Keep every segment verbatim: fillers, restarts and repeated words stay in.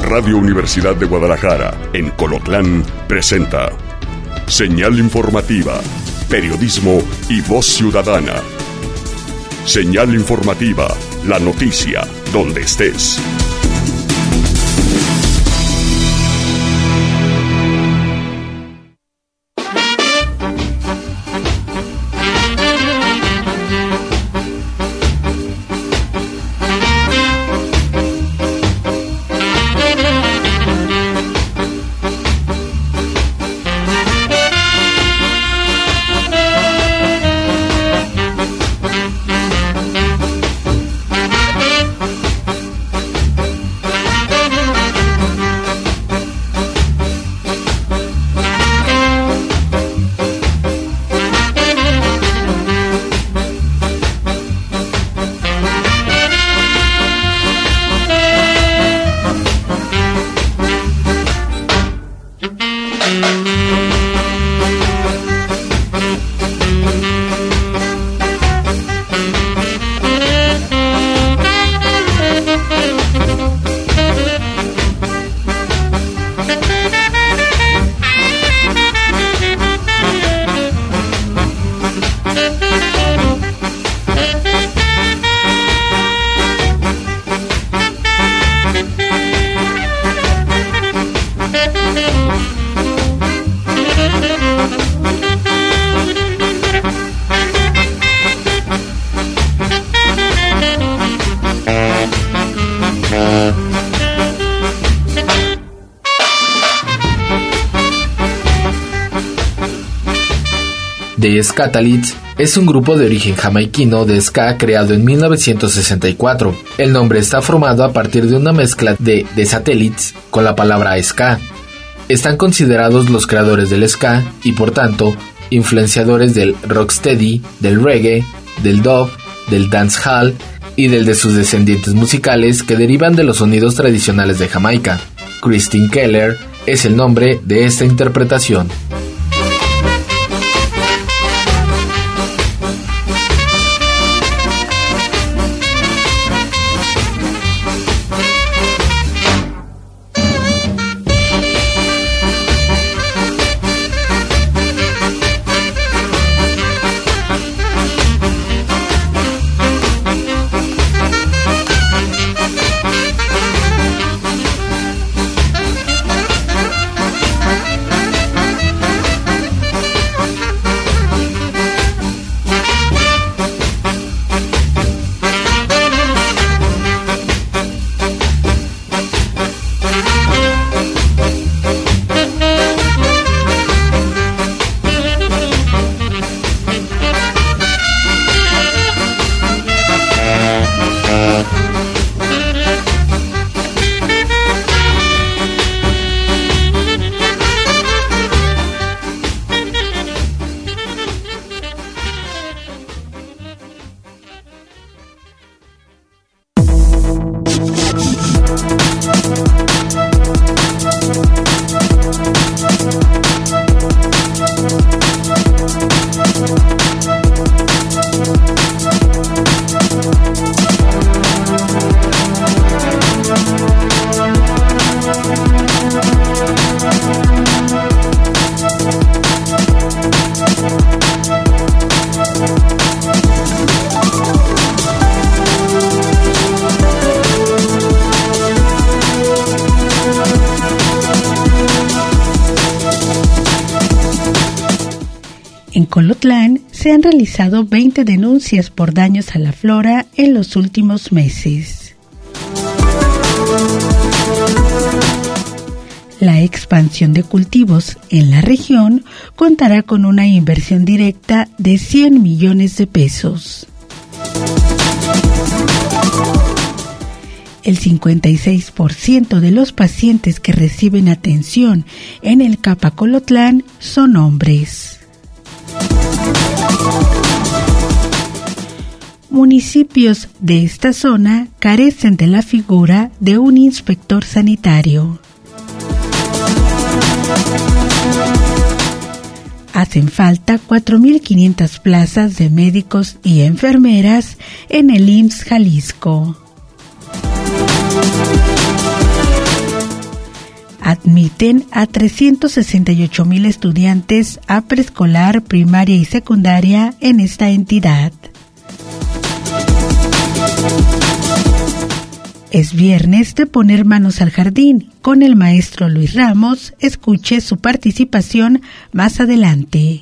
Radio Universidad de Guadalajara, en Colotlán, presenta Señal Informativa, periodismo y voz ciudadana. Señal Informativa, la noticia, donde estés. The Skatalites es un grupo de origen jamaiquino de ska creado en mil novecientos sesenta y cuatro. El nombre está formado a partir de una mezcla de The Satellites con la palabra ska. Están considerados los creadores del ska y, por tanto, influenciadores del rocksteady, del reggae, del dub, del dancehall y del de sus descendientes musicales que derivan de los sonidos tradicionales de Jamaica. Christine Keller es el nombre de esta interpretación. En Colotlán se han realizado veinte denuncias por daños a la flora en los últimos meses. La expansión de cultivos en la región contará con una inversión directa de cien millones de pesos. El cincuenta y seis por ciento de los pacientes que reciben atención en el C A P A Colotlán son hombres. Municipios de esta zona carecen de la figura de un inspector sanitario. Hacen falta cuatro mil quinientas plazas de médicos y enfermeras en el I M S S Jalisco. admiten a trescientos sesenta y ocho mil estudiantes a preescolar, primaria y secundaria en esta entidad. Es viernes de poner manos al jardín con el maestro Luis Ramos. Escuche su participación más adelante.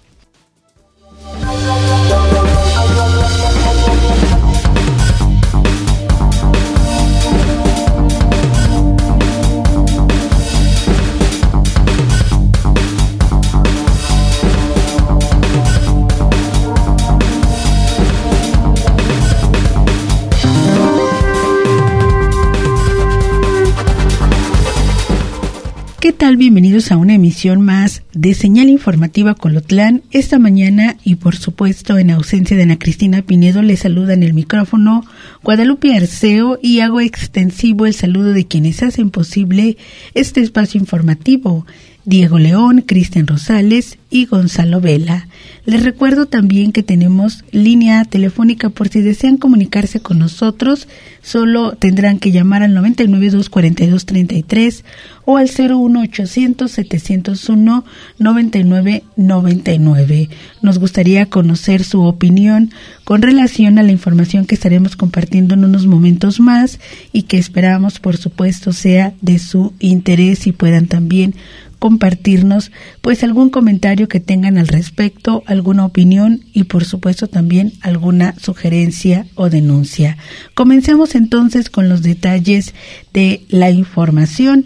¿Qué tal? Bienvenidos a una emisión más de Señal Informativa Colotlán. Esta mañana y por supuesto en ausencia de Ana Cristina Pinedo les saluda en el micrófono Guadalupe Arceo y hago extensivo el saludo de quienes hacen posible este espacio informativo: Diego León, Cristian Rosales y Gonzalo Vela. Les recuerdo también que tenemos línea telefónica por si desean comunicarse con nosotros. Solo tendrán que llamar al noventa y nueve, dos cuarenta y dos, treinta y tres o al cero uno ochocientos, setecientos uno, noventa y nueve noventa y nueve. Nos gustaría conocer su opinión con relación a la información que estaremos compartiendo en unos momentos más y que esperamos, por supuesto, sea de su interés y puedan también compartirnos pues algún comentario que tengan al respecto, alguna opinión y por supuesto también alguna sugerencia o denuncia. Comencemos entonces con los detalles de la información.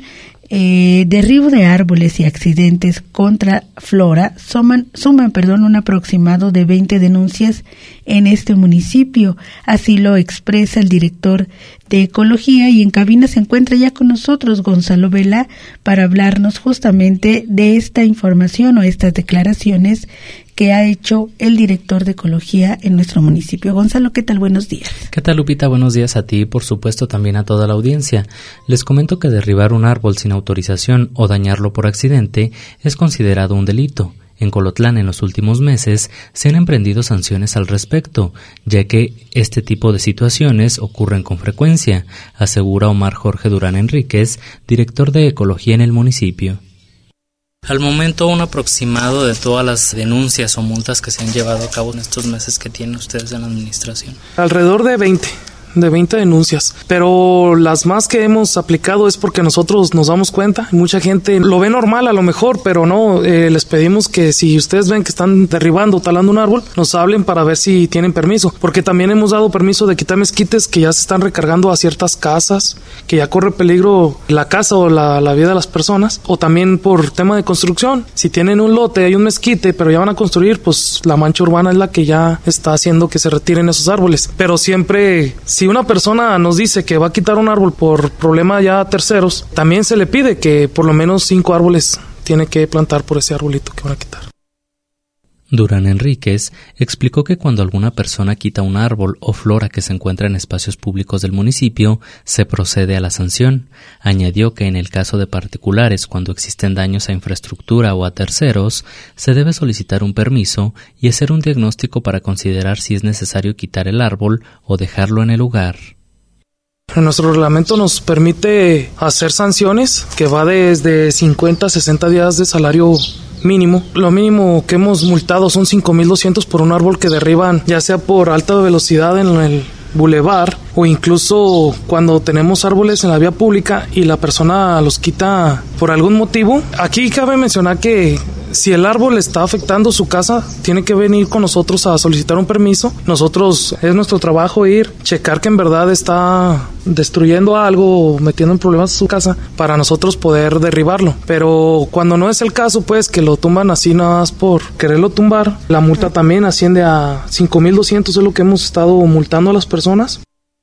Eh, derribo de árboles y accidentes contra flora suman, suman perdón, un aproximado de veinte denuncias en este municipio. Así lo expresa el director de Ecología y en cabina se encuentra ya con nosotros Gonzalo Vela para hablarnos justamente de esta información o estas declaraciones que ha hecho el director de Ecología en nuestro municipio. Gonzalo, ¿qué tal? Buenos días. ¿Qué tal, Lupita? Buenos días a ti y por supuesto también a toda la audiencia. Les comento que derribar un árbol sin autorización o dañarlo por accidente es considerado un delito. En Colotlán en los últimos meses se han emprendido sanciones al respecto, ya que este tipo de situaciones ocurren con frecuencia, asegura Omar Jorge Durán Enríquez, director de Ecología en el municipio. Al momento, un aproximado de todas las denuncias o multas que se han llevado a cabo en estos meses que tienen ustedes en la administración. Alrededor de veinte. De veinte denuncias, pero las más que hemos aplicado es porque nosotros nos damos cuenta. Mucha gente lo ve normal a lo mejor, pero no, eh, les pedimos que si ustedes ven que están derribando o talando un árbol, nos hablen para ver si tienen permiso, porque también hemos dado permiso de quitar mezquites que ya se están recargando a ciertas casas, que ya corre peligro la casa o la, la vida de las personas, o también por tema de construcción. Si tienen un lote, hay un mezquite, pero ya van a construir, pues la mancha urbana es la que ya está haciendo que se retiren esos árboles, pero siempre, si Si una persona nos dice que va a quitar un árbol por problema ya a terceros, también se le pide que por lo menos cinco árboles tiene que plantar por ese arbolito que van a quitar. Durán Enríquez explicó que cuando alguna persona quita un árbol o flora que se encuentra en espacios públicos del municipio, se procede a la sanción. Añadió que en el caso de particulares, cuando existen daños a infraestructura o a terceros, se debe solicitar un permiso y hacer un diagnóstico para considerar si es necesario quitar el árbol o dejarlo en el lugar. Nuestro reglamento nos permite hacer sanciones que va desde cincuenta a sesenta días de salario mínimo. Lo mínimo que hemos multado son cinco mil doscientos por un árbol que derriban, ya sea por alta velocidad en el bulevar o incluso cuando tenemos árboles en la vía pública y la persona los quita por algún motivo. Aquí cabe mencionar que si el árbol está afectando su casa, tiene que venir con nosotros a solicitar un permiso. Nosotros, es nuestro trabajo ir, checar que en verdad está destruyendo algo o metiendo en problemas su casa para nosotros poder derribarlo. Pero cuando no es el caso, pues que lo tumban así nada más por quererlo tumbar, la multa también asciende a cinco mil doscientos, es lo que hemos estado multando a las personas.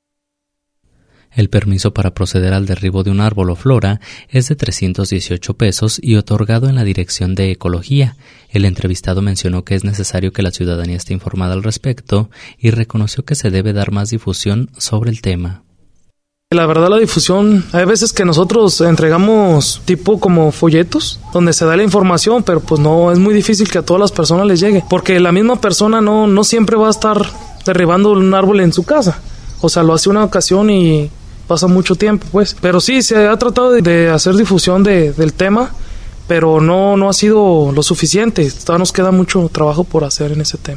El permiso para proceder al derribo de un árbol o flora es de trescientos dieciocho pesos y otorgado en la Dirección de Ecología. El entrevistado mencionó que es necesario que la ciudadanía esté informada al respecto y reconoció que se debe dar más difusión sobre el tema. La verdad, la difusión, hay veces que nosotros entregamos tipo como folletos donde se da la información, pero pues no, es muy difícil que a todas las personas les llegue, porque la misma persona no, no siempre va a estar derribando un árbol en su casa. O sea, lo hace una ocasión y, pasa mucho tiempo, pues. Pero sí, se ha tratado de, de hacer difusión de, del tema, pero no, no ha sido lo suficiente. Todavía nos queda mucho trabajo por hacer en ese tema.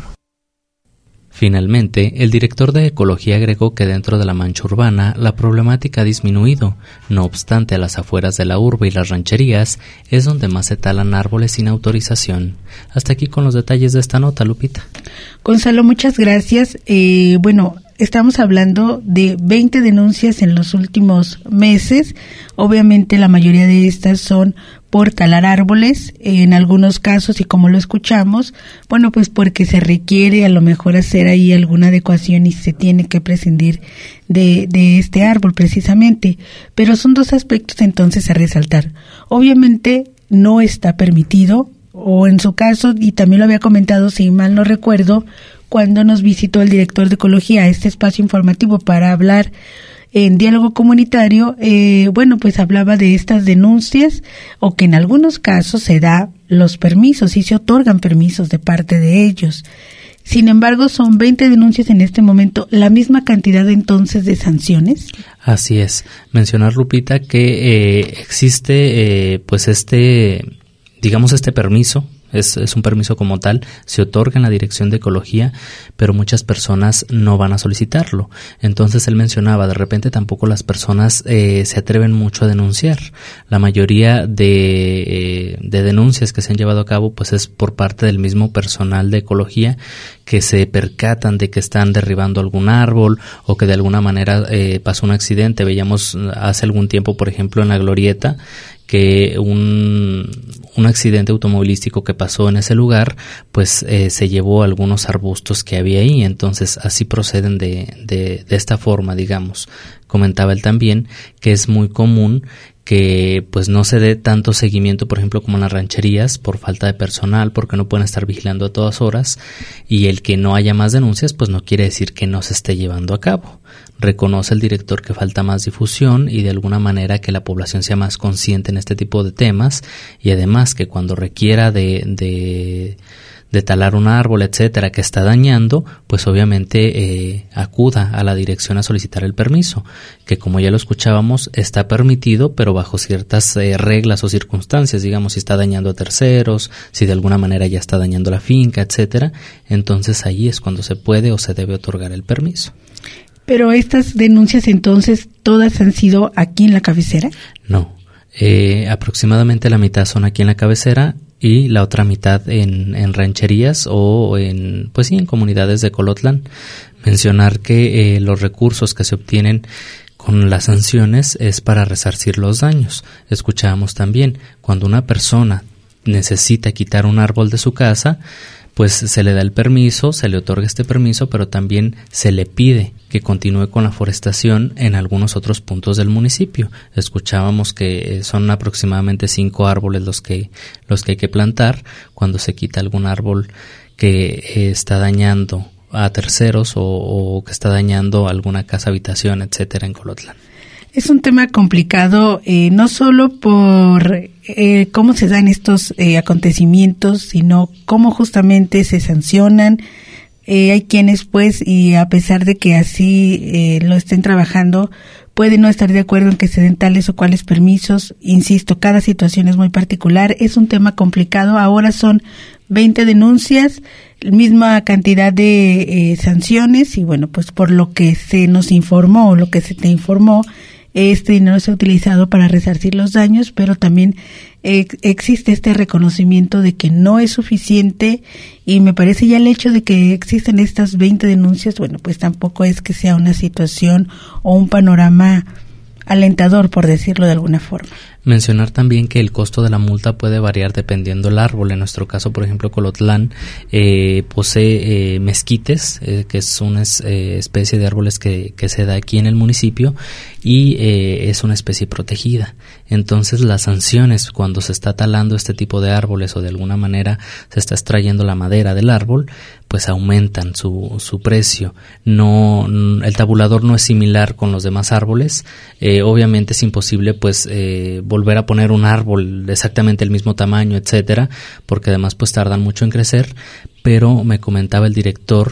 Finalmente, el director de Ecología agregó que dentro de la mancha urbana la problemática ha disminuido. No obstante, a las afueras de la urbe y las rancherías es donde más se talan árboles sin autorización. Hasta aquí con los detalles de esta nota, Lupita. Gonzalo, muchas gracias. Eh, bueno, estamos hablando de veinte denuncias en los últimos meses. Obviamente la mayoría de estas son por talar árboles, en algunos casos, y como lo escuchamos, bueno, pues porque se requiere a lo mejor hacer ahí alguna adecuación y se tiene que prescindir de, de este árbol precisamente. Pero son dos aspectos entonces a resaltar. Obviamente no está permitido, o en su caso, y también lo había comentado, si mal no recuerdo, cuando nos visitó el director de Ecología a este espacio informativo para hablar en diálogo comunitario, eh, bueno, pues hablaba de estas denuncias, o que en algunos casos se da los permisos y se otorgan permisos de parte de ellos. Sin embargo, son veinte denuncias en este momento, la misma cantidad entonces de sanciones. Así es. Mencionar, Lupita, que eh, existe eh, pues este, digamos este permiso. Es, es un permiso como tal, se otorga en la Dirección de Ecología, pero muchas personas no van a solicitarlo. Entonces él mencionaba, de repente tampoco las personas eh, se atreven mucho a denunciar. La mayoría de, eh, de denuncias que se han llevado a cabo pues es por parte del mismo personal de Ecología, que se percatan de que están derribando algún árbol o que de alguna manera eh, pasó un accidente. Veíamos hace algún tiempo, por ejemplo, en la Glorieta, que un, un accidente automovilístico que pasó en ese lugar, pues eh, se llevó algunos arbustos que había ahí. Entonces así proceden de, de, de esta forma, digamos. Comentaba él también que es muy común que pues no se dé tanto seguimiento, por ejemplo, como en las rancherías, por falta de personal, porque no pueden estar vigilando a todas horas, y el que no haya más denuncias pues no quiere decir que no se esté llevando a cabo. Reconoce el director que falta más difusión y de alguna manera que la población sea más consciente en este tipo de temas, y además que cuando requiera de, de, de talar un árbol, etcétera, que está dañando, pues obviamente eh, acuda a la dirección a solicitar el permiso, que como ya lo escuchábamos está permitido, pero bajo ciertas eh, reglas o circunstancias, digamos, si está dañando a terceros, si de alguna manera ya está dañando la finca, etcétera, entonces ahí es cuando se puede o se debe otorgar el permiso. Pero estas denuncias entonces, ¿todas han sido aquí en la cabecera? No, eh, aproximadamente la mitad son aquí en la cabecera y la otra mitad en, en rancherías o en, pues sí, en comunidades de Colotlán. Mencionar que eh, los recursos que se obtienen con las sanciones es para resarcir los daños. Escuchábamos también, cuando una persona necesita quitar un árbol de su casa, pues se le da el permiso, se le otorga este permiso, pero también se le pide que continúe con la forestación en algunos otros puntos del municipio. Escuchábamos que son aproximadamente cinco árboles los que los que hay que plantar cuando se quita algún árbol que eh, está dañando a terceros o, o que está dañando alguna casa, habitación, etcétera, en Colotlán. Es un tema complicado, eh, no solo por eh, cómo se dan estos eh, acontecimientos, sino cómo justamente se sancionan. Eh, hay quienes, pues, y a pesar de que así eh, lo estén trabajando, pueden no estar de acuerdo en que se den tales o cuales permisos. Insisto, cada situación es muy particular, es un tema complicado. Ahora son veinte denuncias, misma cantidad de eh, sanciones, y bueno, pues por lo que se nos informó, o lo que se te informó, este dinero se ha utilizado para resarcir los daños, pero también eh, existe este reconocimiento de que no es suficiente, y me parece ya el hecho de que existen estas veinte denuncias, bueno, pues tampoco es que sea una situación o un panorama alentador, por decirlo de alguna forma. Mencionar también que el costo de la multa puede variar dependiendo del árbol. En nuestro caso, por ejemplo, Colotlán eh, posee eh, mezquites, eh, que es una eh, especie de árboles que, que se da aquí en el municipio, y eh, es una especie protegida. Entonces las sanciones cuando se está talando este tipo de árboles o de alguna manera se está extrayendo la madera del árbol, pues aumentan su, su precio. No, el tabulador no es similar con los demás árboles. Eh, obviamente es imposible pues eh, volver a poner un árbol de exactamente el mismo tamaño, etcétera, porque además pues tardan mucho en crecer, pero me comentaba el director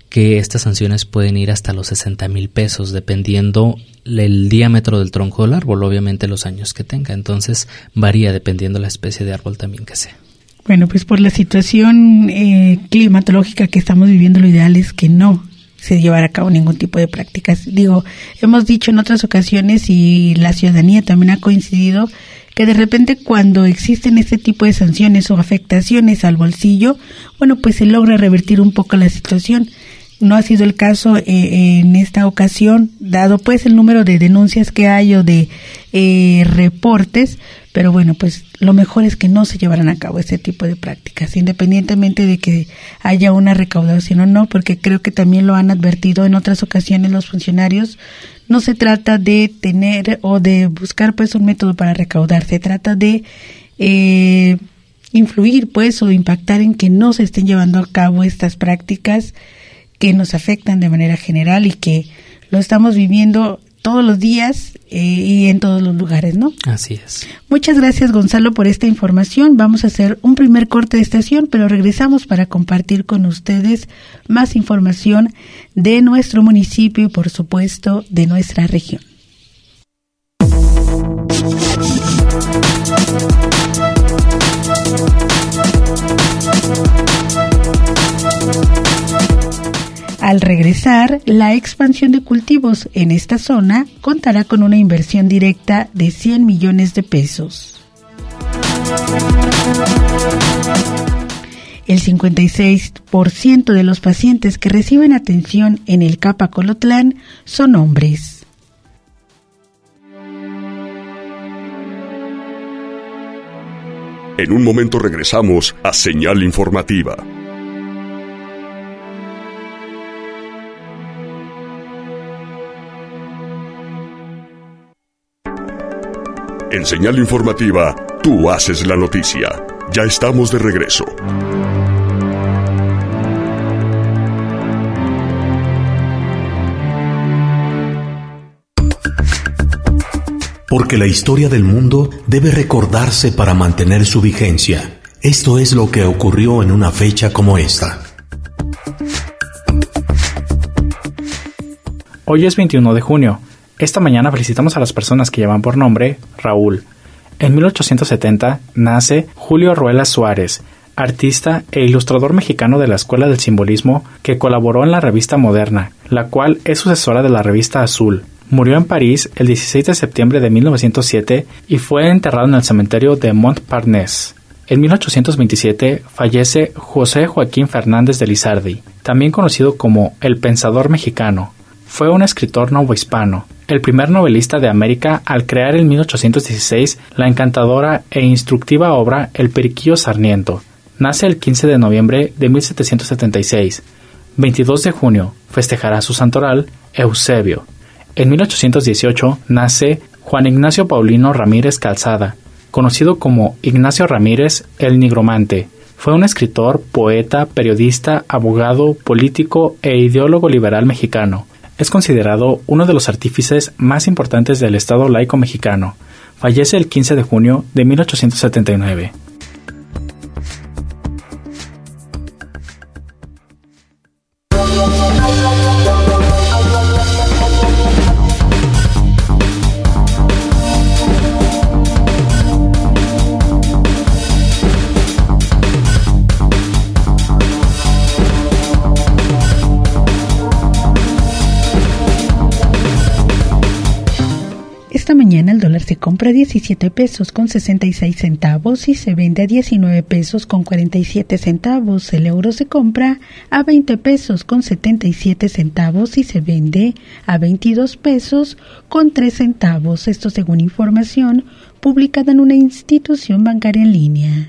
que estas sanciones pueden ir hasta los sesenta mil pesos, dependiendo el diámetro del tronco del árbol, obviamente los años que tenga. Entonces varía dependiendo la especie de árbol también que sea. Bueno, pues por la situación eh, climatológica que estamos viviendo, lo ideal es que no se llevara a cabo ningún tipo de prácticas. Digo, hemos dicho en otras ocasiones y la ciudadanía también ha coincidido que de repente cuando existen este tipo de sanciones o afectaciones al bolsillo, bueno, pues se logra revertir un poco la situación. No ha sido el caso eh, en esta ocasión, dado pues el número de denuncias que hay o de eh, reportes, pero bueno, pues lo mejor es que no se llevaran a cabo este tipo de prácticas, independientemente de que haya una recaudación o no, porque creo que también lo han advertido en otras ocasiones los funcionarios. No se trata de tener o de buscar pues un método para recaudar, se trata de eh, influir pues o impactar en que no se estén llevando a cabo estas prácticas que nos afectan de manera general y que lo estamos viviendo todos los días eh, y en todos los lugares, ¿no? Así es. Muchas gracias, Gonzalo, por esta información. Vamos a hacer un primer corte de estación, pero regresamos para compartir con ustedes más información de nuestro municipio y, por supuesto, de nuestra región. Al regresar, la expansión de cultivos en esta zona contará con una inversión directa de cien millones de pesos. El cincuenta y seis por ciento de los pacientes que reciben atención en el C A P A Colotlán son hombres. En un momento regresamos a Señal Informativa. En Señal Informativa, tú haces la noticia. Ya estamos de regreso. Porque la historia del mundo debe recordarse para mantener su vigencia. Esto es lo que ocurrió en una fecha como esta. Hoy es veintiuno de junio. Esta mañana felicitamos a las personas que llevan por nombre Raúl. En mil ochocientos setenta nace Julio Ruelas Suárez, artista e ilustrador mexicano de la Escuela del Simbolismo que colaboró en la revista Moderna, la cual es sucesora de la revista Azul. Murió en París el dieciséis de septiembre de mil novecientos siete y fue enterrado en el cementerio de Montparnasse. En mil ochocientos veintisiete fallece José Joaquín Fernández de Lizardi, también conocido como el Pensador Mexicano. Fue un escritor novohispano, el primer novelista de América al crear en mil ochocientos dieciséis la encantadora e instructiva obra El Periquillo Sarniento. Nace el quince de noviembre de mil setecientos setenta y seis. veintidós de junio festejará su santoral Eusebio. En mil ochocientos dieciocho nace Juan Ignacio Paulino Ramírez Calzada, conocido como Ignacio Ramírez el Nigromante. Fue un escritor, poeta, periodista, abogado, político e ideólogo liberal mexicano. Es considerado uno de los artífices más importantes del Estado laico mexicano. Fallece el quince de junio de mil ochocientos setenta y nueve. Esta mañana el dólar se compra a diecisiete pesos con sesenta y seis centavos y se vende a diecinueve pesos con cuarenta y siete centavos. El euro se compra a veinte pesos con setenta y siete centavos y se vende a veintidós pesos con tres centavos. Esto según información publicada en una institución bancaria en línea.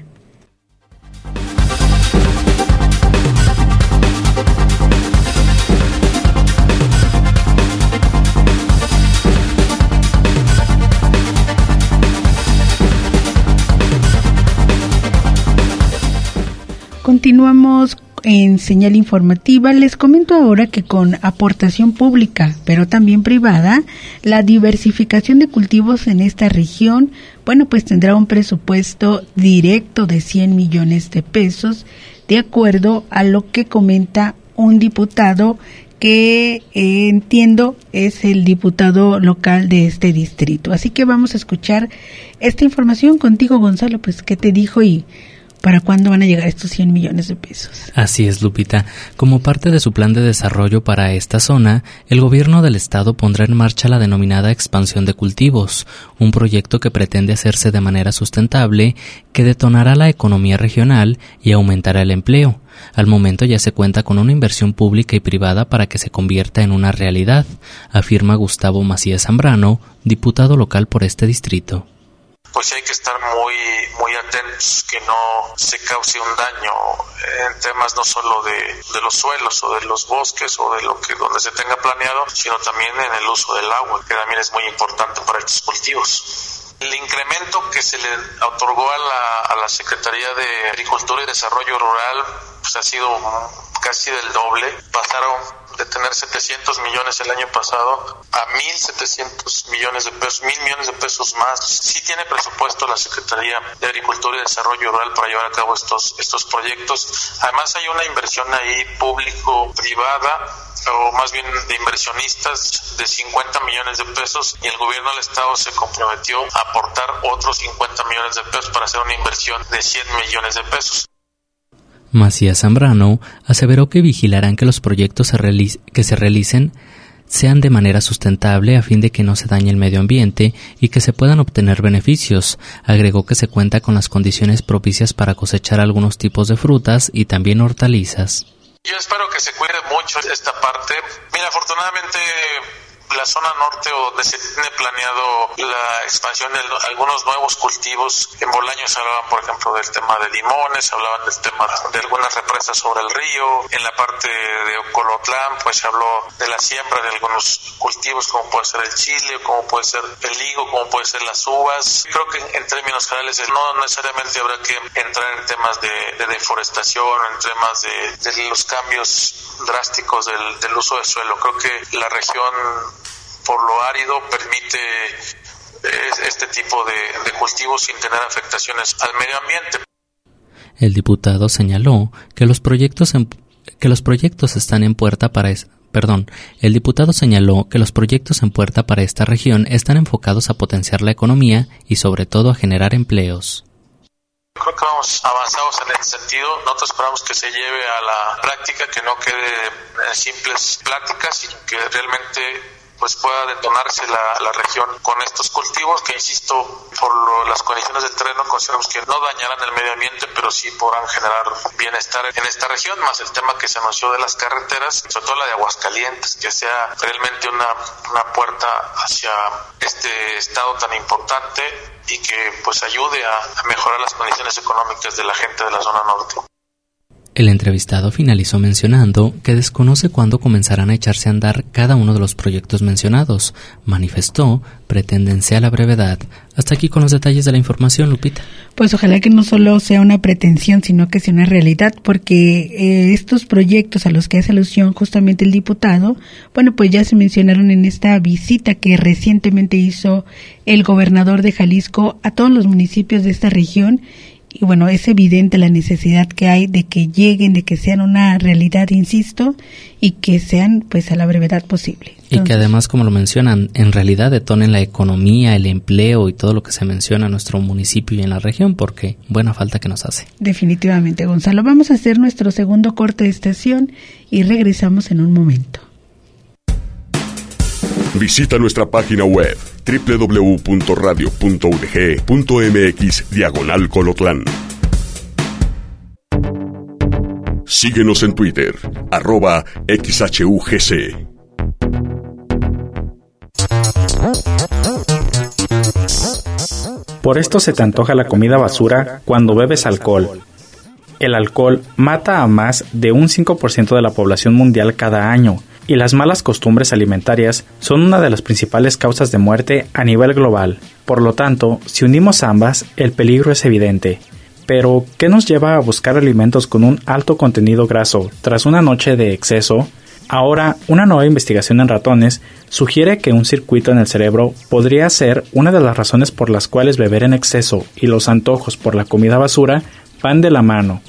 Continuamos en Señal Informativa. Les comento ahora que con aportación pública, pero también privada, la diversificación de cultivos en esta región, bueno, pues tendrá un presupuesto directo de cien millones de pesos, de acuerdo a lo que comenta un diputado que eh, entiendo es el diputado local de este distrito. Así que vamos a escuchar esta información contigo, Gonzalo, pues qué te dijo y ¿para cuándo van a llegar estos cien millones de pesos? Así es, Lupita. Como parte de su plan de desarrollo para esta zona, el gobierno del estado pondrá en marcha la denominada expansión de cultivos, un proyecto que pretende hacerse de manera sustentable, que detonará la economía regional y aumentará el empleo. Al momento ya se cuenta con una inversión pública y privada para que se convierta en una realidad, afirma Gustavo Macías Zambrano, diputado local por este distrito. Pues hay que estar muy muy atentos que no se cause un daño en temas no solo de, de los suelos o de los bosques o de lo que donde se tenga planeado, sino también en el uso del agua, que también es muy importante para estos cultivos. El incremento que se le otorgó a la, a la Secretaría de Agricultura y Desarrollo Rural pues ha sido casi del doble. Pasaron de tener setecientos millones el año pasado a mil setecientos millones de pesos, mil millones de pesos más. Sí tiene presupuesto la Secretaría de Agricultura y Desarrollo Rural para llevar a cabo estos estos proyectos. Además hay una inversión ahí público-privada, o más bien de inversionistas, de cincuenta millones de pesos, y el gobierno del estado se comprometió a aportar otros cincuenta millones de pesos para hacer una inversión de cien millones de pesos. Macías Zambrano aseveró que vigilarán que los proyectos se realiz- que se realicen sean de manera sustentable a fin de que no se dañe el medio ambiente y que se puedan obtener beneficios. Agregó que se cuenta con las condiciones propicias para cosechar algunos tipos de frutas y también hortalizas. Yo espero que se cuide mucho esta parte. Mira, afortunadamente la zona norte, donde se tiene planeado la expansión de algunos nuevos cultivos. En Bolaños hablaban, por ejemplo, del tema de limones, hablaban del tema de algunas represas sobre el río. En la parte de Ocolotlán, pues se habló de la siembra de algunos cultivos, como puede ser el chile, como puede ser el higo, como puede ser las uvas. Creo que en términos generales no necesariamente habrá que entrar en temas de, de deforestación, en temas de, de los cambios drásticos del, del uso de suelo. Creo que la región, por lo árido, permite este tipo de, de cultivos sin tener afectaciones al medio ambiente. El diputado señaló que los proyectos en, que los proyectos están en puerta para es, perdón, el diputado señaló que los proyectos en puerta para esta región están enfocados a potenciar la economía y sobre todo a generar empleos. Creo que vamos avanzados en ese sentido. Nosotros esperamos que se lleve a la práctica, que no quede en simples pláticas y que realmente pues pueda detonarse la, la región con estos cultivos que, insisto, por lo, las condiciones del terreno consideramos que no dañarán el medio ambiente, pero sí podrán generar bienestar en esta región, más el tema que se anunció de las carreteras, sobre todo la de Aguascalientes, que sea realmente una, una puerta hacia este estado tan importante y que pues ayude a, a mejorar las condiciones económicas de la gente de la zona norte. El entrevistado finalizó mencionando que desconoce cuándo comenzarán a echarse a andar cada uno de los proyectos mencionados. Manifestó, pretenden sea la brevedad. Hasta aquí con los detalles de la información, Lupita. Pues ojalá que no solo sea una pretensión, sino que sea una realidad, porque eh, estos proyectos a los que hace alusión justamente el diputado, bueno, pues ya se mencionaron en esta visita que recientemente hizo el gobernador de Jalisco a todos los municipios de esta región. Y bueno, es evidente la necesidad que hay de que lleguen, de que sean una realidad, insisto, y que sean pues a la brevedad posible. Entonces, y que además, como lo mencionan, en realidad detonen la economía, el empleo y todo lo que se menciona en nuestro municipio y en la región, porque buena falta que nos hace. Definitivamente, Gonzalo. Vamos a hacer nuestro segundo corte de estación y regresamos en un momento. Visita nuestra página web doble u doble u doble u punto radio punto u d g punto m x diagonal Colotlán. Síguenos en Twitter, arroba X H U G C. Por esto se te antoja la comida basura cuando bebes alcohol. El alcohol mata a más de un cinco por ciento de la población mundial cada año, y las malas costumbres alimentarias son una de las principales causas de muerte a nivel global. Por lo tanto, si unimos ambas, el peligro es evidente. Pero, ¿qué nos lleva a buscar alimentos con un alto contenido graso tras una noche de exceso? Ahora, una nueva investigación en ratones sugiere que un circuito en el cerebro podría ser una de las razones por las cuales beber en exceso y los antojos por la comida basura van de la mano.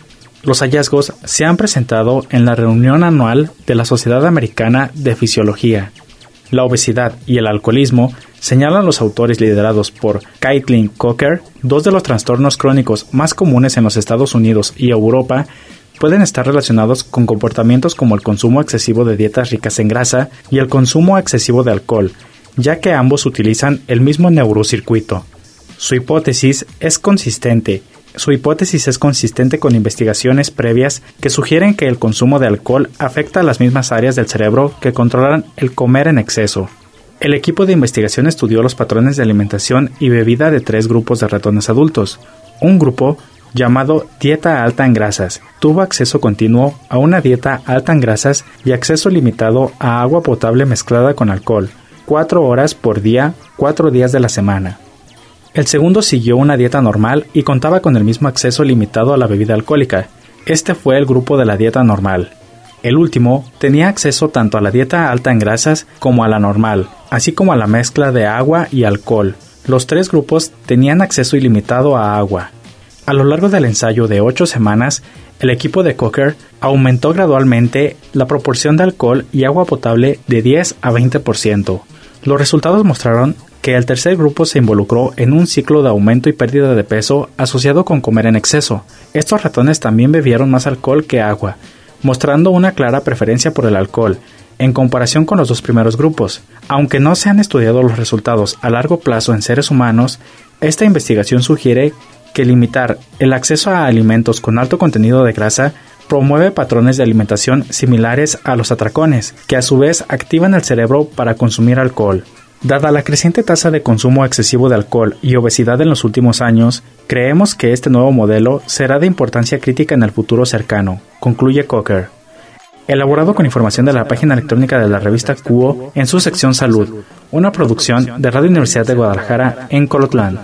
Los hallazgos se han presentado en la reunión anual de la Sociedad Americana de Fisiología. La obesidad y el alcoholismo, señalan los autores liderados por Caitlin Coker, dos de los trastornos crónicos más comunes en los Estados Unidos y Europa, pueden estar relacionados con comportamientos como el consumo excesivo de dietas ricas en grasa y el consumo excesivo de alcohol, ya que ambos utilizan el mismo neurocircuito. Su hipótesis es consistente. Su hipótesis es consistente con investigaciones previas que sugieren que el consumo de alcohol afecta a las mismas áreas del cerebro que controlan el comer en exceso. El equipo de investigación estudió los patrones de alimentación y bebida de tres grupos de ratones adultos. Un grupo, llamado dieta alta en grasas, tuvo acceso continuo a una dieta alta en grasas y acceso limitado a agua potable mezclada con alcohol, cuatro horas por día, cuatro días de la semana. El segundo siguió una dieta normal y contaba con el mismo acceso limitado a la bebida alcohólica. Este fue el grupo de la dieta normal. El último tenía acceso tanto a la dieta alta en grasas como a la normal, así como a la mezcla de agua y alcohol. Los tres grupos tenían acceso ilimitado a agua. A lo largo del ensayo de ocho semanas, el equipo de Coker aumentó gradualmente la proporción de alcohol y agua potable de diez a veinte por ciento. Los resultados mostraron que el tercer grupo se involucró en un ciclo de aumento y pérdida de peso asociado con comer en exceso. Estos ratones también bebieron más alcohol que agua, mostrando una clara preferencia por el alcohol, en comparación con los dos primeros grupos. Aunque no se han estudiado los resultados a largo plazo en seres humanos, esta investigación sugiere que limitar el acceso a alimentos con alto contenido de grasa promueve patrones de alimentación similares a los atracones, que a su vez activan el cerebro para consumir alcohol. Dada la creciente tasa de consumo excesivo de alcohol y obesidad en los últimos años, creemos que este nuevo modelo será de importancia crítica en el futuro cercano, concluye Coker. Elaborado con información de la página electrónica de la revista Cuo en su sección Salud, una producción de Radio Universidad de Guadalajara en Colotlán.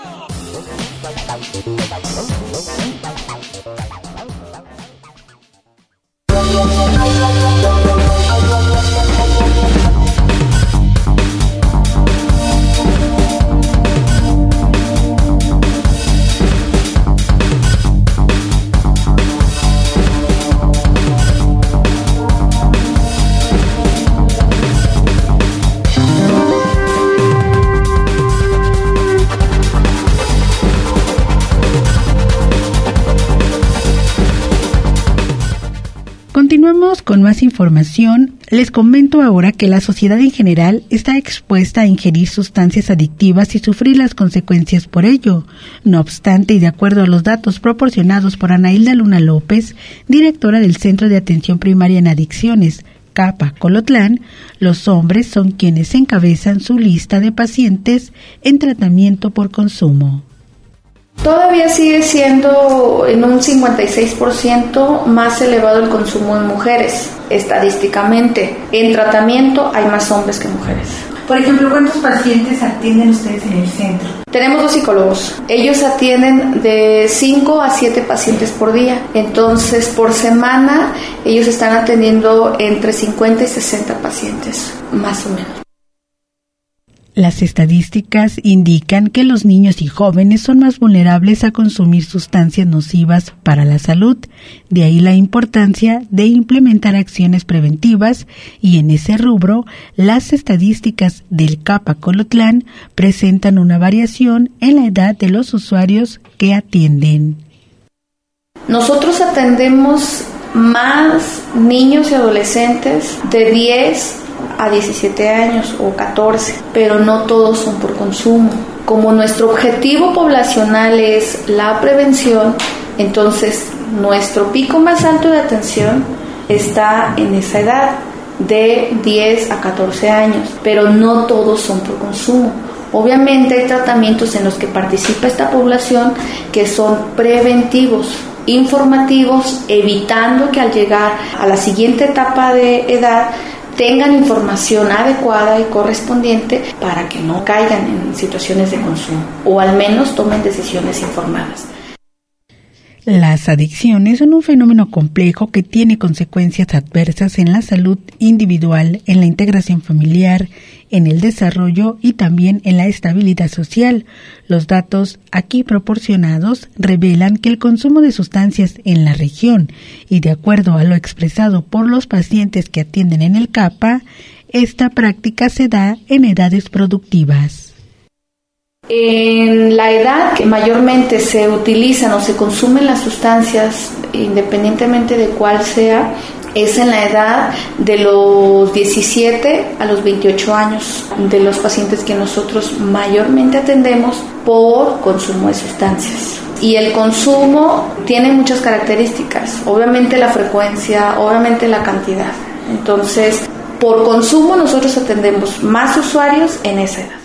Continuamos con más información. Les comento ahora que la sociedad en general está expuesta a ingerir sustancias adictivas y sufrir las consecuencias por ello. No obstante, y de acuerdo a los datos proporcionados por Anaílda Luna López, directora del Centro de Atención Primaria en Adicciones, CAPA Colotlán, los hombres son quienes encabezan su lista de pacientes en tratamiento por consumo. Todavía sigue siendo en un cincuenta y seis por ciento más elevado el consumo en mujeres, estadísticamente. En tratamiento hay más hombres que mujeres. Por ejemplo, ¿cuántos pacientes atienden ustedes en el centro? Tenemos dos psicólogos. Ellos atienden de cinco a siete pacientes por día. Entonces, por semana, ellos están atendiendo entre cincuenta y sesenta pacientes, más o menos. Las estadísticas indican que los niños y jóvenes son más vulnerables a consumir sustancias nocivas para la salud. De ahí la importancia de implementar acciones preventivas y en ese rubro, las estadísticas del CAPA Colotlán presentan una variación en la edad de los usuarios que atienden. Nosotros atendemos más niños y adolescentes de diez a diecisiete años o catorce, pero no todos son por consumo. Como nuestro objetivo poblacional es la prevención, entonces nuestro pico más alto de atención está en esa edad de diez a catorce años, pero no todos son por consumo. Obviamente hay tratamientos en los que participa esta población que son preventivos, informativos, evitando que al llegar a la siguiente etapa de edad tengan información adecuada y correspondiente para que no caigan en situaciones de consumo o al menos tomen decisiones informadas. Las adicciones son un fenómeno complejo que tiene consecuencias adversas en la salud individual, en la integración familiar, en el desarrollo y también en la estabilidad social. Los datos aquí proporcionados revelan que el consumo de sustancias en la región, y de acuerdo a lo expresado por los pacientes que atienden en el CAPA, esta práctica se da en edades productivas. En la edad que mayormente se utilizan o se consumen las sustancias, independientemente de cuál sea, es en la edad de los diecisiete a los veintiocho años de los pacientes que nosotros mayormente atendemos por consumo de sustancias. Y el consumo tiene muchas características, obviamente la frecuencia, obviamente la cantidad. Entonces, por consumo nosotros atendemos más usuarios en esa edad.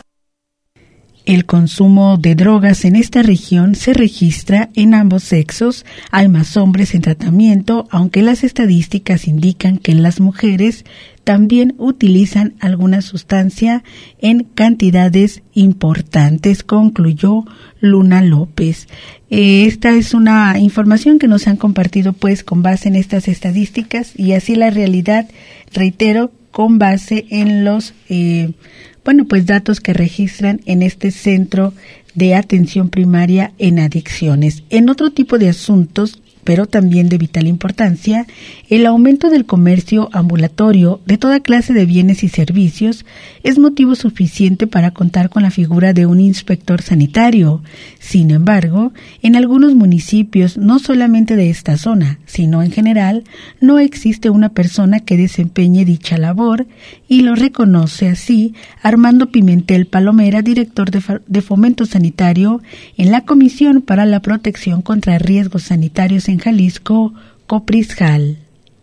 El consumo de drogas en esta región se registra en ambos sexos. Hay más hombres en tratamiento, aunque las estadísticas indican que las mujeres también utilizan alguna sustancia en cantidades importantes, concluyó Luna López. Eh, esta es una información que nos han compartido pues con base en estas estadísticas y así la realidad, reitero, con base en los eh, bueno, pues datos que registran en este centro de atención primaria en adicciones. En otro tipo de asuntos, pero también de vital importancia, el aumento del comercio ambulatorio de toda clase de bienes y servicios es motivo suficiente para contar con la figura de un inspector sanitario. Sin embargo, en algunos municipios, no solamente de esta zona, sino en general, no existe una persona que desempeñe dicha labor, y lo reconoce así Armando Pimentel Palomera, director de, de Fomento Sanitario en la Comisión para la Protección contra Riesgos Sanitarios en Jalisco, Coprisjal.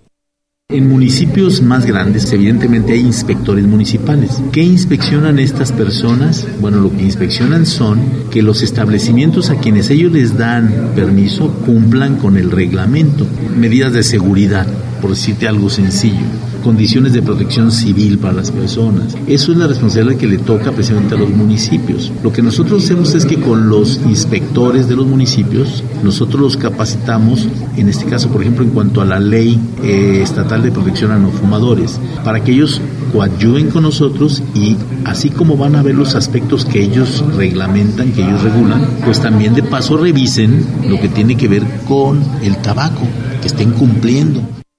En municipios más grandes, evidentemente hay inspectores municipales. ¿Qué inspeccionan estas personas? Bueno, lo que inspeccionan son que los establecimientos a quienes ellos les dan permiso cumplan con el reglamento. Medidas de seguridad, por decirte algo sencillo. Condiciones de protección civil para las personas. Eso es la responsabilidad que le toca precisamente a los municipios. Lo que nosotros hacemos es que con los inspectores de los municipios, nosotros los capacitamos, en este caso, por ejemplo, en cuanto a la ley eh, estatal de protección a no fumadores, para que ellos coadyuven con nosotros y así como van a ver los aspectos que ellos reglamentan, que ellos regulan, pues también de paso revisen lo que tiene que ver con el tabaco, que estén cumpliendo.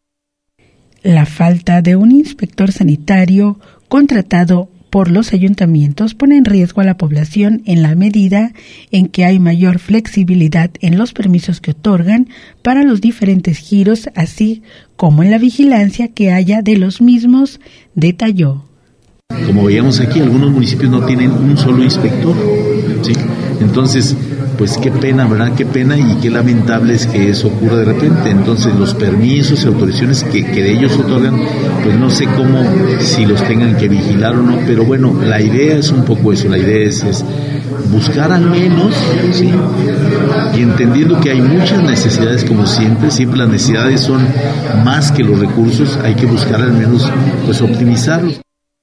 La falta de un inspector sanitario contratado por los ayuntamientos pone en riesgo a la población en la medida en que hay mayor flexibilidad en los permisos que otorgan para los diferentes giros, así como en la vigilancia que haya de los mismos, detalló. Como veíamos aquí, algunos municipios no tienen un solo inspector, ¿sí? Entonces, pues qué pena, ¿verdad? Qué pena y qué lamentable es que eso ocurra de repente. Entonces, los permisos y autorizaciones que, que de ellos otorgan, pues no sé cómo, si los tengan que vigilar o no, pero bueno, la idea es un poco eso, la idea es, es buscar al menos, ¿sí? Y entendiendo que hay muchas necesidades, como siempre, siempre las necesidades son más que los recursos, hay que buscar al menos, pues optimizarlos.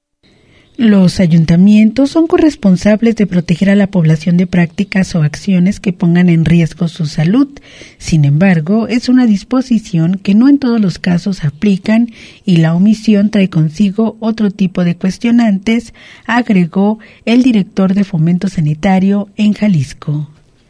Los ayuntamientos son corresponsables de proteger a la población de prácticas o acciones que pongan en riesgo su salud. Sin embargo, es una disposición que no en todos los casos aplican y la omisión trae consigo otro tipo de cuestionantes, agregó el director de Fomento Sanitario en Jalisco.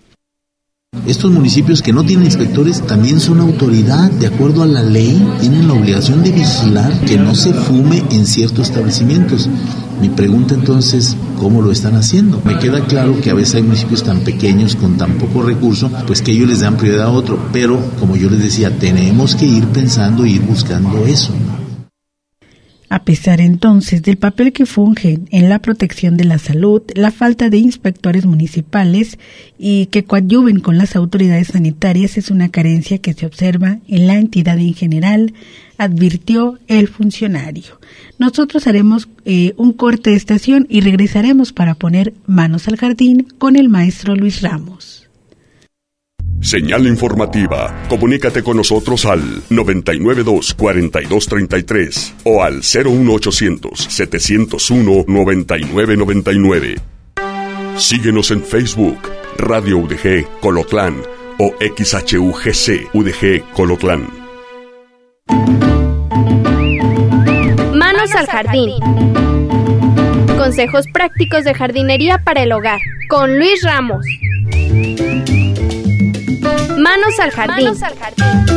Estos municipios que no tienen inspectores también son autoridad, de acuerdo a la ley, tienen la obligación de vigilar que no se fume en ciertos establecimientos. Mi pregunta entonces, ¿cómo lo están haciendo? Me queda claro que a veces hay municipios tan pequeños, con tan poco recurso, pues que ellos les dan prioridad a otro, pero como yo les decía, tenemos que ir pensando e ir buscando eso, ¿no? A pesar entonces del papel que fungen en la protección de la salud, la falta de inspectores municipales y que coadyuven con las autoridades sanitarias es una carencia que se observa en la entidad en general, advirtió el funcionario. Nosotros haremos eh, un corte de estación y regresaremos para poner manos al jardín con el maestro Luis Ramos. Señal informativa. Comunícate con nosotros al noventa y nueve dos, cuarenta y dos treinta y tres o al cero uno ochocientos, setecientos uno, noventa y nueve noventa y nueve. Síguenos en Facebook, Radio U D G Colotlán, o X H U G C U D G Colotlán. Manos al jardín. Consejos prácticos de jardinería para el hogar con Luis Ramos. Manos al jardín. Manos al jardín.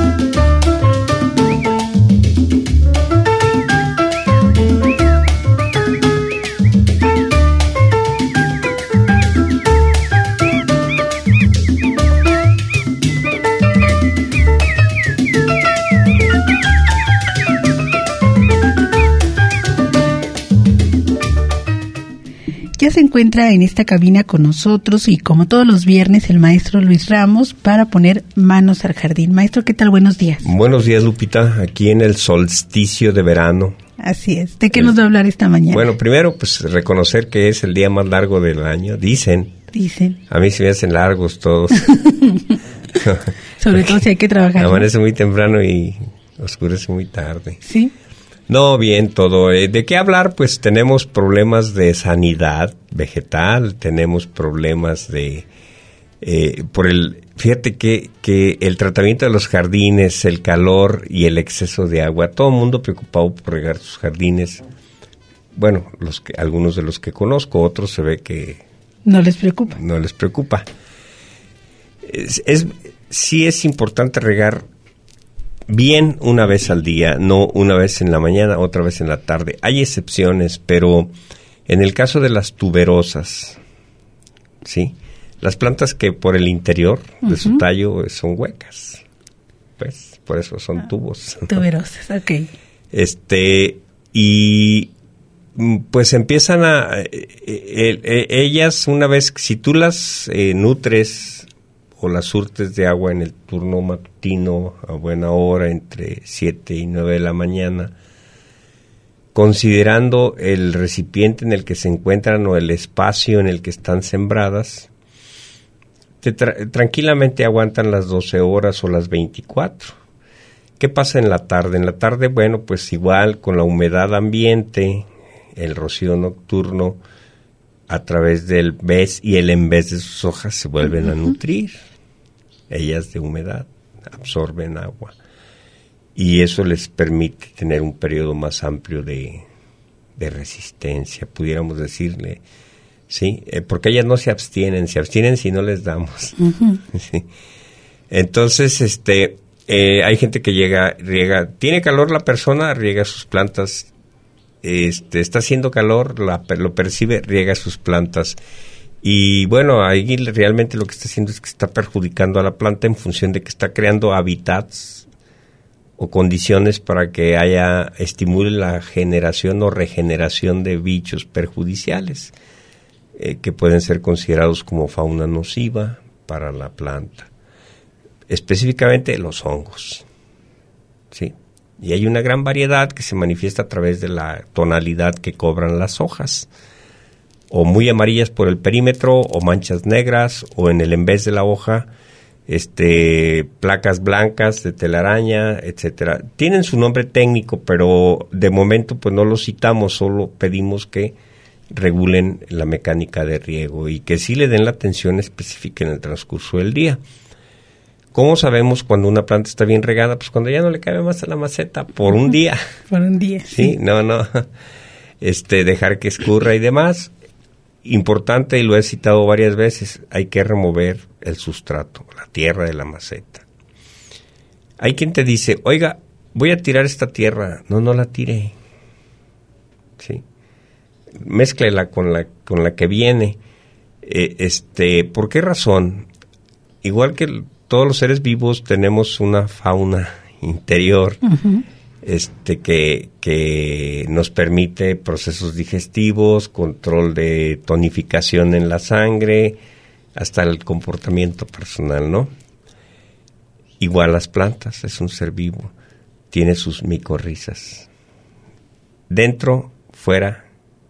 Ya se encuentra en esta cabina con nosotros y como todos los viernes el maestro Luis Ramos para poner manos al jardín. Maestro, ¿qué tal? Buenos días. Buenos días, Lupita, aquí en el solsticio de verano. Así es. ¿De qué el, nos va a hablar esta mañana? Bueno, primero, pues reconocer que es el día más largo del año, dicen. Dicen. A mí se me hacen largos todos. Sobre todo si hay que trabajar. Amanece muy temprano y oscurece muy tarde. Sí. No, bien, todo. ¿De qué hablar? Pues tenemos problemas de sanidad vegetal, tenemos problemas de... Eh, por el Fíjate que, que el tratamiento de los jardines, el calor y el exceso de agua, todo el mundo preocupado por regar sus jardines. Bueno, los que, algunos de los que conozco, otros se ve que... No les preocupa. No les preocupa. Es, es, sí es importante regar bien una vez al día, no una vez en la mañana, otra vez en la tarde. Hay excepciones, pero en el caso de las tuberosas, ¿sí? Las plantas que por el interior uh-huh. de su tallo son huecas, pues por eso son ah, tubos. Tuberosas, ok. Este, y pues empiezan a, eh, eh, eh, ellas una vez, si tú las eh, nutres o las surtes de agua en el turno matutino a buena hora, entre siete y nueve de la mañana, considerando el recipiente en el que se encuentran o el espacio en el que están sembradas, te tra- tranquilamente aguantan las doce horas o las veinticuatro. ¿Qué pasa en la tarde? En la tarde, bueno, pues igual con la humedad ambiente, el rocío nocturno, a través del ves y el en vez de sus hojas se vuelven uh-huh. a nutrir. Ellas de humedad absorben agua y eso les permite tener un periodo más amplio de, de resistencia, pudiéramos decirle, sí, eh, porque ellas no se abstienen, se abstienen si no les damos. Uh-huh. Sí. Entonces, este, eh, hay gente que llega, riega, tiene calor la persona, riega sus plantas. Este, está haciendo calor, la, lo percibe, riega sus plantas. Y bueno, ahí realmente lo que está haciendo es que está perjudicando a la planta en función de que está creando hábitats o condiciones para que haya, estimule la generación o regeneración de bichos perjudiciales, eh, que pueden ser considerados como fauna nociva para la planta. Específicamente los hongos, ¿sí? Y hay una gran variedad que se manifiesta a través de la tonalidad que cobran las hojas, o muy amarillas por el perímetro, o manchas negras, o en el en vez de la hoja, este, placas blancas de telaraña, etcétera. Tienen su nombre técnico, pero de momento pues no lo citamos, solo pedimos que regulen la mecánica de riego y que sí le den la atención específica en el transcurso del día. ¿Cómo sabemos cuando una planta está bien regada? Pues cuando ya no le cabe más a la maceta, por un día. Por un día, sí. Sí, no, no. Este, dejar que escurra y demás. Importante, y lo he citado varias veces, hay que remover el sustrato, la tierra de la maceta. Hay quien te dice, oiga, voy a tirar esta tierra. No, no la tire. Sí. Mézclela con la, con la que viene. Eh, este, ¿por qué razón? Igual que el, todos los seres vivos tenemos una fauna interior uh-huh. este que, que nos permite procesos digestivos, control de tonificación en la sangre, hasta el comportamiento personal, ¿no? Igual las plantas, es un ser vivo, tiene sus micorrizas. Dentro, fuera,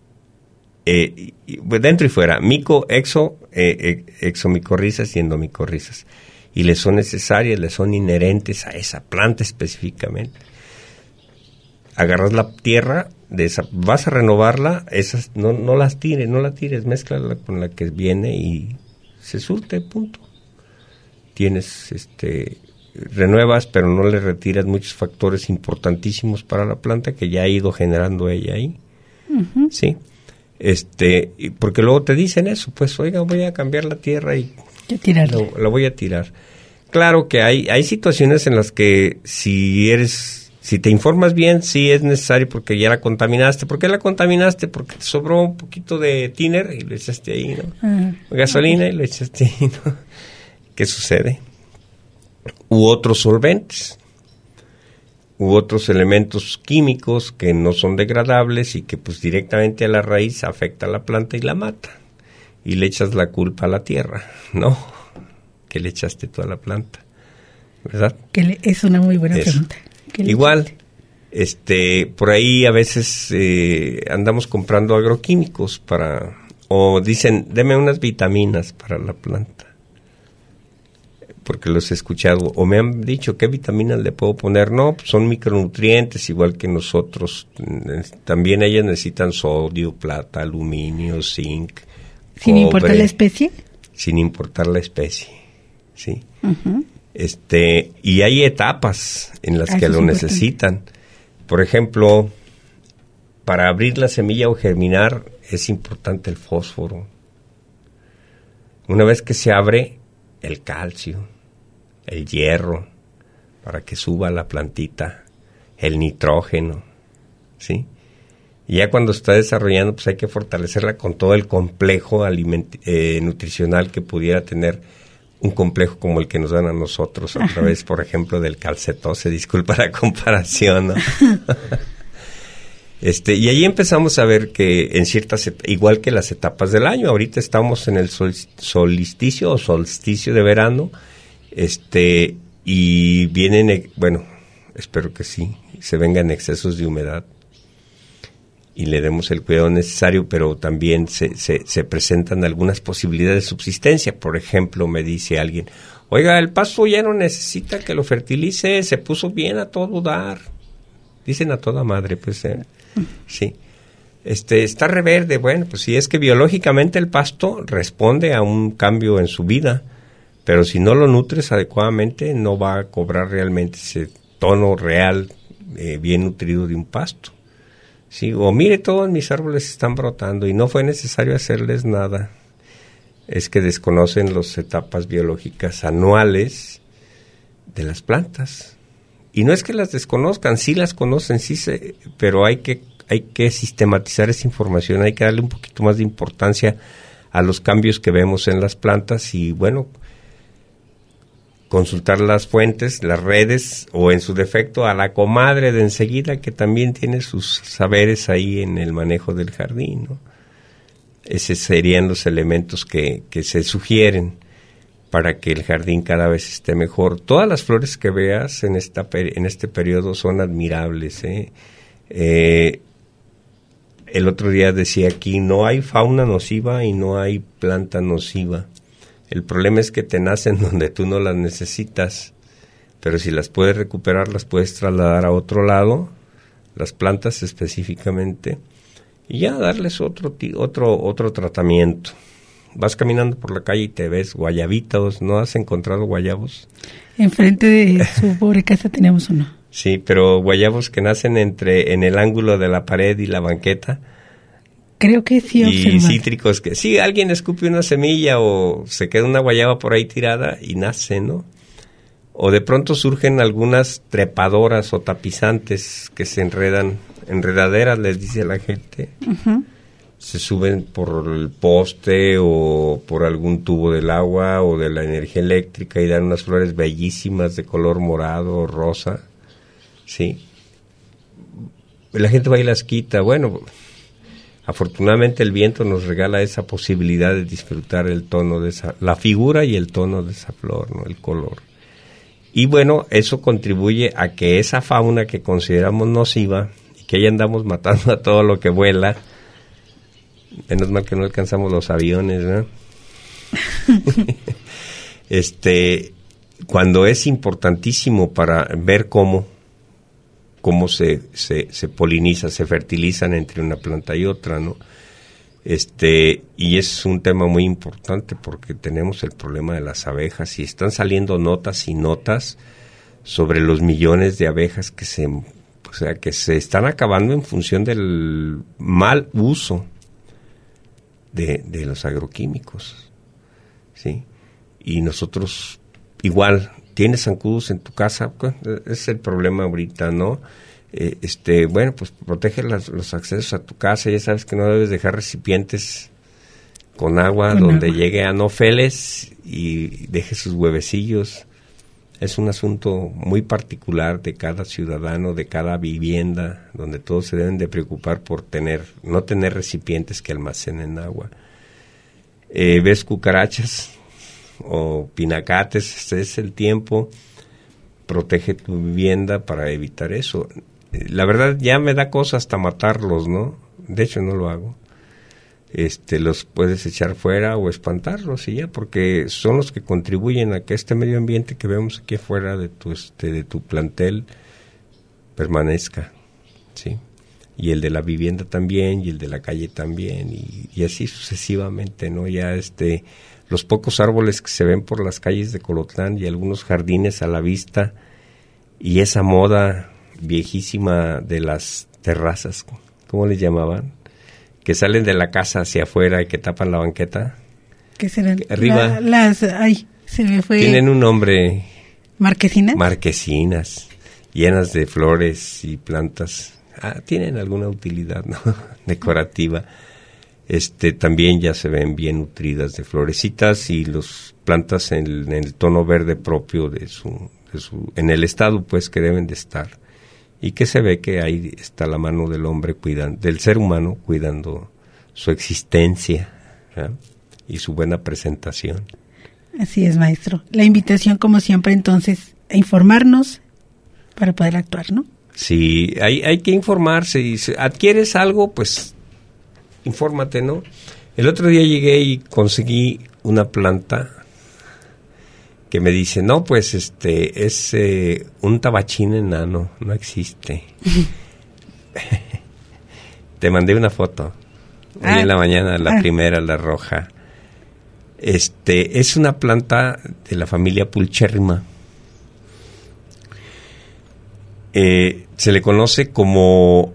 eh, dentro y fuera, mico, exo, eh, eh, exomicorrizas y endomicorrizas. Y le son necesarias, le son inherentes a esa planta específicamente. Agarras la tierra, de esa, vas a renovarla, esas no, no las tires, no la tires, mézclala con la que viene y se surte, punto. tienes, este, renuevas, pero no le retiras muchos factores importantísimos para la planta que ya ha ido generando ella ahí, uh-huh. ¿sí? Este, porque luego te dicen eso, pues, oiga, voy a cambiar la tierra y la, la voy a tirar. Claro que hay, hay situaciones en las que si eres, si te informas bien, sí es necesario porque ya la contaminaste. ¿Por qué la contaminaste? Porque te sobró un poquito de thinner y lo echaste ahí, ¿no? Uh-huh. Gasolina y lo echaste ahí, ¿no? ¿Qué sucede? U otros solventes, u otros elementos químicos que no son degradables y que pues directamente a la raíz afecta a la planta y la mata. Y le echas la culpa a la tierra, ¿no? Que le echaste toda la planta, ¿verdad? Que le, es una muy buena Eso. pregunta. Igual, este, por ahí a veces eh, andamos comprando agroquímicos para, o dicen, deme unas vitaminas para la planta, porque los he escuchado, o me han dicho, ¿qué vitaminas le puedo poner? No, pues son micronutrientes, igual que nosotros, también ellas necesitan sodio, plata, aluminio, zinc, ¿Sin cobre, importar la especie? Sin importar la especie. Sí, uh-huh. este y hay etapas en las ah, que lo importante. necesitan. Por ejemplo, para abrir la semilla o germinar es importante el fósforo. Una vez que se abre, el calcio, el hierro, para que suba la plantita, el nitrógeno, ¿sí? Y ya cuando está desarrollando, pues hay que fortalecerla con todo el complejo aliment- eh, nutricional que pudiera tener un complejo como el que nos dan a nosotros a Ajá. través, por ejemplo, del calcetose, disculpa la comparación, ¿no? este y ahí empezamos a ver que en ciertas, et- igual que las etapas del año, ahorita estamos en el sol- solsticio o solsticio de verano, este y vienen, bueno, espero que sí, se vengan excesos de humedad y le demos el cuidado necesario, pero también se, se, se presentan algunas posibilidades de subsistencia. Por ejemplo, me dice alguien, oiga, el pasto ya no necesita que lo fertilice, se puso bien a todo dar. Dicen a toda madre, pues, eh, sí. Este, está reverde, bueno, pues sí, es que biológicamente el pasto responde a un cambio en su vida, pero si no lo nutres adecuadamente, no va a cobrar realmente ese tono real, eh, bien nutrido de un pasto. Sí, o mire, todos mis árboles están brotando y no fue necesario hacerles nada. Es que desconocen las etapas biológicas anuales de las plantas. Y no es que las desconozcan, sí las conocen, sí se, pero hay que, hay que sistematizar esa información, hay que darle un poquito más de importancia a los cambios que vemos en las plantas y, bueno, consultar las fuentes, las redes, o en su defecto a la comadre de enseguida que también tiene sus saberes ahí en el manejo del jardín, ¿no? Esos serían los elementos que, que se sugieren para que el jardín cada vez esté mejor. Todas las flores que veas en esta en este periodo son admirables, ¿eh? Eh, el otro día decía aquí, no hay fauna nociva y no hay planta nociva. El problema es que te nacen donde tú no las necesitas, pero si las puedes recuperar, las puedes trasladar a otro lado, las plantas específicamente, y ya darles otro otro otro tratamiento. Vas caminando por la calle y te ves guayabitos, ¿no has encontrado guayabos? Enfrente de su pobre casa tenemos uno. Sí, pero guayabos que nacen entre en el ángulo de la pared y la banqueta. Creo que sí, y observado. cítricos que sí, alguien escupe una semilla o se queda una guayaba por ahí tirada y nace, ¿no? O de pronto surgen algunas trepadoras o tapizantes que se enredan, enredaderas les dice la gente, uh-huh. Se suben por el poste o por algún tubo del agua o de la energía eléctrica y dan unas flores bellísimas de color morado o rosa, ¿sí? La gente va y las quita, bueno... Afortunadamente el viento nos regala esa posibilidad de disfrutar el tono de esa, la figura y el tono de esa flor, ¿no? El color. Y bueno, eso contribuye a que esa fauna que consideramos nociva y que ahí andamos matando a todo lo que vuela, menos mal que no alcanzamos los aviones, ¿no? este, cuando es importantísimo para ver cómo cómo se, se, se poliniza, se fertilizan entre una planta y otra, ¿no? Este, y es un tema muy importante porque tenemos el problema de las abejas y están saliendo notas y notas sobre los millones de abejas que se, o sea, que se están acabando en función del mal uso de, de los agroquímicos, ¿sí? Y nosotros, igual, tienes zancudos en tu casa, ese es el problema ahorita, ¿no? Eh, este, bueno, pues protege las, los accesos a tu casa. Ya sabes que no debes dejar recipientes con agua con donde agua. Llegue anófeles y deje sus huevecillos. Es un asunto muy particular de cada ciudadano, de cada vivienda, donde todos se deben de preocupar por tener, no tener recipientes que almacenen agua. Eh, ¿Ves cucarachas o pinacates? Este es el tiempo. Protege tu vivienda para evitar eso. La verdad ya me da cosa hasta matarlos, ¿no? De hecho no lo hago. Este, los puedes echar fuera o espantarlos y ya, porque son los que contribuyen a que este medio ambiente que vemos aquí afuera de tu este de tu plantel permanezca, ¿sí? Y el de la vivienda también, y el de la calle también, y, y así sucesivamente, ¿no? Ya este los pocos árboles que se ven por las calles de Colotlán y algunos jardines a la vista, y esa moda viejísima de las terrazas, ¿cómo les llamaban? Que salen de la casa hacia afuera y que tapan la banqueta. ¿Qué serán? Arriba. La, las, ay, se me fue. Tienen un nombre. ¿Marquesinas? Marquesinas, llenas de flores y plantas. Ah, tienen alguna utilidad, ¿no? Decorativa. Este, también ya se ven bien nutridas de florecitas y las plantas en el, en el tono verde propio de su, de su, en el estado pues que deben de estar. Y que se ve que ahí está la mano del hombre cuidando, del ser humano cuidando su existencia, ¿eh? Y su buena presentación. Así es, maestro. La invitación, como siempre, entonces, a informarnos para poder actuar, ¿no? Sí, hay, hay que informarse. Y si adquieres algo, pues, infórmate, ¿no? El otro día llegué y conseguí una planta que me dice, no, pues este es eh, un tabachín enano, no existe. Te mandé una foto hoy ah, en la mañana, la ah. primera, la roja. Este es una planta de la familia Pulcherrima. Eh, se le conoce como,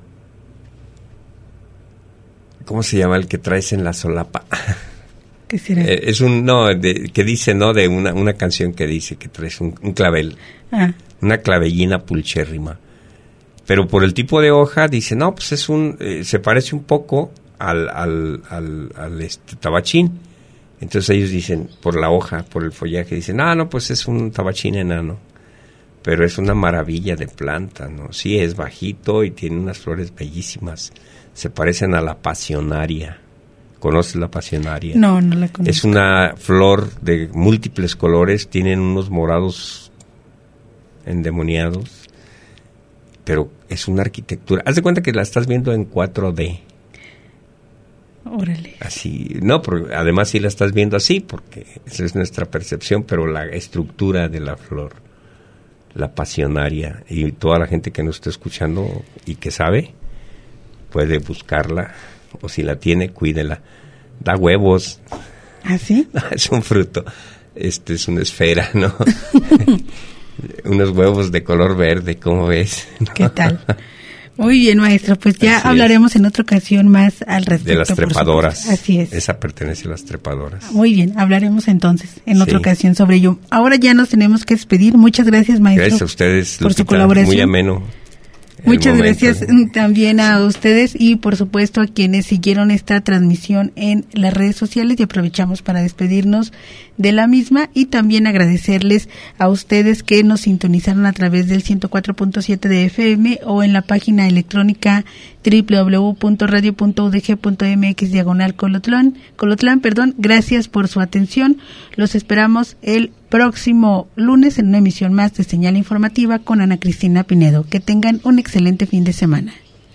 ¿cómo se llama el que traes en la solapa? ¿Qué será? Eh, es un, no, de, que dice, ¿no? De una, una canción que dice que traes un, un clavel. Ah. Una clavellina pulchérrima. Pero por el tipo de hoja, dice, no, pues es un, eh, se parece un poco al, al, al, al este, tabachín. Entonces ellos dicen, por la hoja, por el follaje, dicen, ah, no, pues es un tabachín enano. Pero es una maravilla de planta, ¿no? Sí, es bajito y tiene unas flores bellísimas. Se parecen a la pasionaria. ¿Conoces la pasionaria? No, no la conozco. Es una flor de múltiples colores, tienen unos morados endemoniados, pero es una arquitectura. Haz de cuenta que la estás viendo en cuatro D. Órale. Así, no, pero además sí la estás viendo así, porque esa es nuestra percepción, pero la estructura de la flor, la pasionaria, y toda la gente que nos está escuchando y que sabe, puede buscarla. O si la tiene, cuídela. Da huevos. ¿Ah, sí? Es un fruto. Este es una esfera, ¿no? Unos huevos de color verde, ¿cómo ves? ¿No? ¿Qué tal? Muy bien, maestro. Pues ya Así hablaremos es. en otra ocasión más al respecto. De las trepadoras. Así es. Esa pertenece a las trepadoras. Muy bien, hablaremos entonces en otra sí. ocasión sobre ello. Ahora ya nos tenemos que despedir. Muchas gracias, maestro. Gracias a ustedes, por Lupita, su colaboración. Muy ameno. Muchas gracias también a ustedes y por supuesto a quienes siguieron esta transmisión en las redes sociales, y aprovechamos para despedirnos de la misma y también agradecerles a ustedes que nos sintonizaron a través del ciento cuatro punto siete de F M o en la página electrónica doble u doble u doble u punto radio punto u d g punto m x diagonal Colotlán. Colotlán, perdón. Gracias por su atención. Los esperamos el próximo lunes en una emisión más de Señal Informativa con Ana Cristina Pinedo. Que tengan un excelente fin de semana.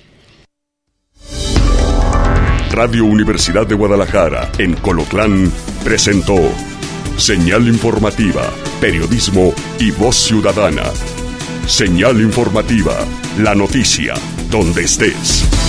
Radio Universidad de Guadalajara en Colotlán presentó Señal Informativa, periodismo y voz ciudadana. Señal Informativa, la noticia, donde estés.